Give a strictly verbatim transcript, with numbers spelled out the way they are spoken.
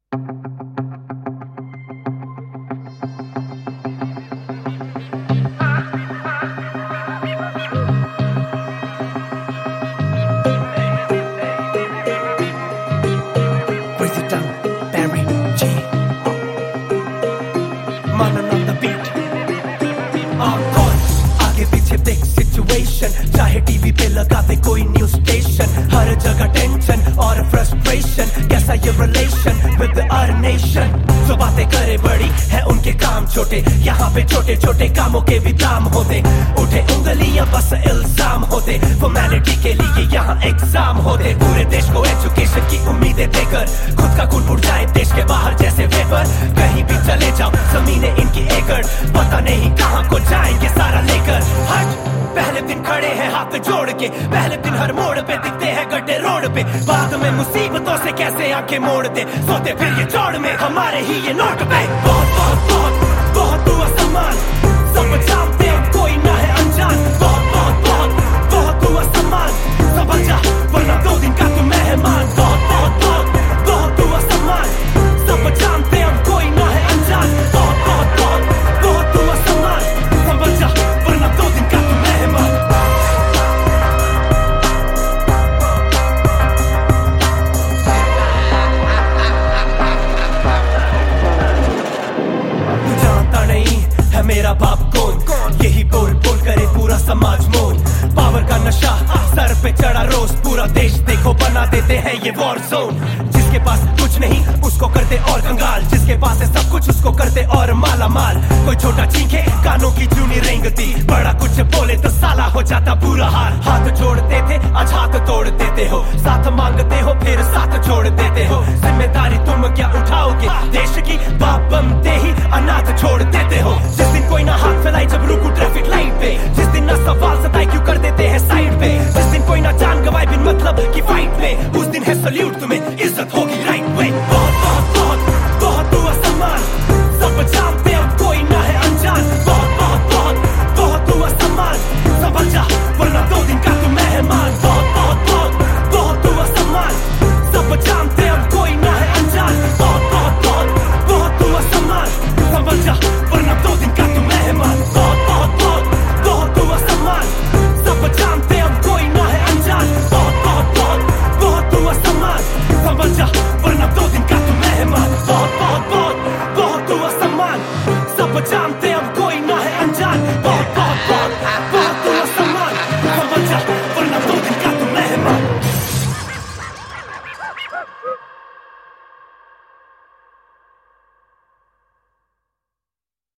चाहे टीवी पे लगा दे कोई न्यूज स्टेशन, हर जगह टेंशन और फ्रस्ट्रेशन, कैसा ये रिलेशन विद आवर नेशन। जो बातें करे बड़ी है उनके काम छोटे, यहाँ पे छोटे छोटे कामों के भी दाम होते, उठे उंगलियां बस इल्जाम होते, फॉर्मेलिटी के लिए यहाँ एग्जाम होते। पूरे देश को एजुकेशन की उम्मीदें देकर खुद का खून उड़ जाए देश के बाहर जैसे वेपर, कहीं भी चले जाओ जमीनें इनकी एकड़, पता नहीं कहाँ को जाएंगे सारा लेकर। हट पहले दिन खड़े हैं हाथ जोड़ के, पहले दिन हर मोड़ पे दिखते हैं गड्ढे रोड पे, बाद में मुसीबतों से कैसे आंखें मोड़ते, सोते फिर ये जोड़ में हमारे ही ये नोट पे। बहुत बहुत बहुत बहुत हुआ सम्मान, सब जानते हैं कोई ना है अनजान, बहुत बहुत बहुत बहुत हुआ सम्मान, संभल जा वरना दो दिन का तू मेहमान। बहुत बहुत बहुत बहुत हुआ सम्मान, सब जानते हैं कोई ना है अनजान, बहुत बहुत बहुत बहुत हुआ सम्मान, संभल जा वरना दो दिन का तू मेहमान। तू जानता नहीं है मेरा बाप कौन, यही बोल बोल करे पूरा समाज मौन, पावर का नशा सर पे चढ़ा रोज पूरा देश देखो बना देते हैं ये वॉर जोन। जिसके पास कुछ नहीं उसको करते और कंगाल, जिसके पास है सब कुछ उसको करते और माला माल। कोई छोटा चीखे कानों की जूनी रेंगती, बड़ा कुछ बोले तो साला हो जाता बुरा हाल। हाथ जोड़ते थे आज हाथ तोड़ देते हो, साथ मांगते हो फिर साथ छोड़ देते हो, जिम्मेदारी